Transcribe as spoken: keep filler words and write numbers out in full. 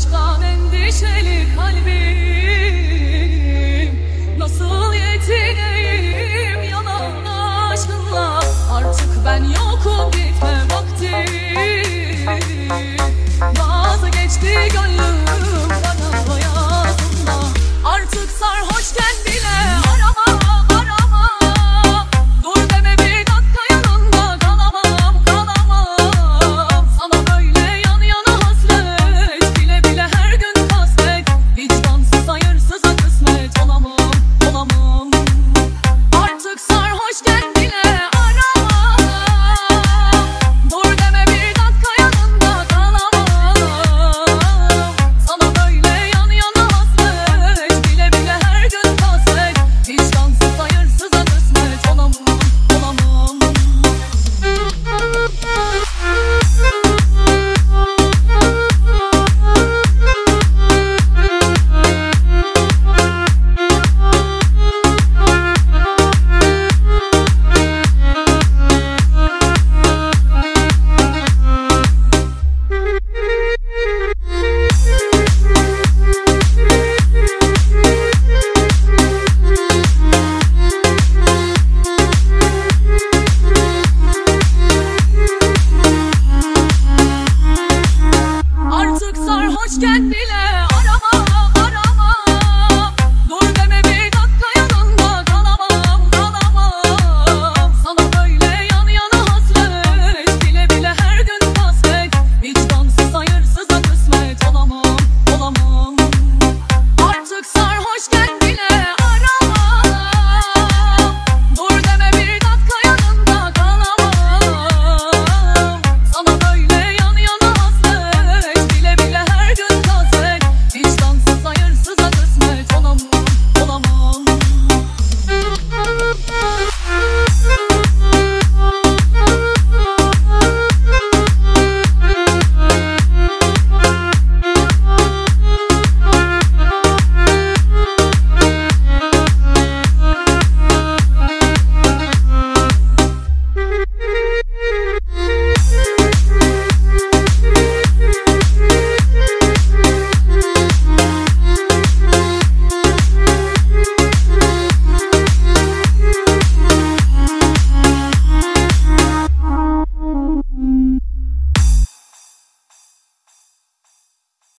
Aşktan endişeli kalbim, nasıl yetineyim yanan aşkınla. Artık ben yokum, gitme vakti. Vazgeçti gönlüm bana yazınla. Artık sarhoşken bile arama arama. Dur deme bir dakika, yanında kalamam kalamam. Sana böyle yan yana hasret, bile bile her gün kasvet. Vicdansız hayırsıza kısmet olamam olamam. Artık sarhoşken bile arama. Dur deme bir dakika, yanında kalamam. Sana böyle yan yana hasret, bile bile her gün kasvet. Vicdansız hayırsıza kısmet olamam olamam. Artık sarhoşken bile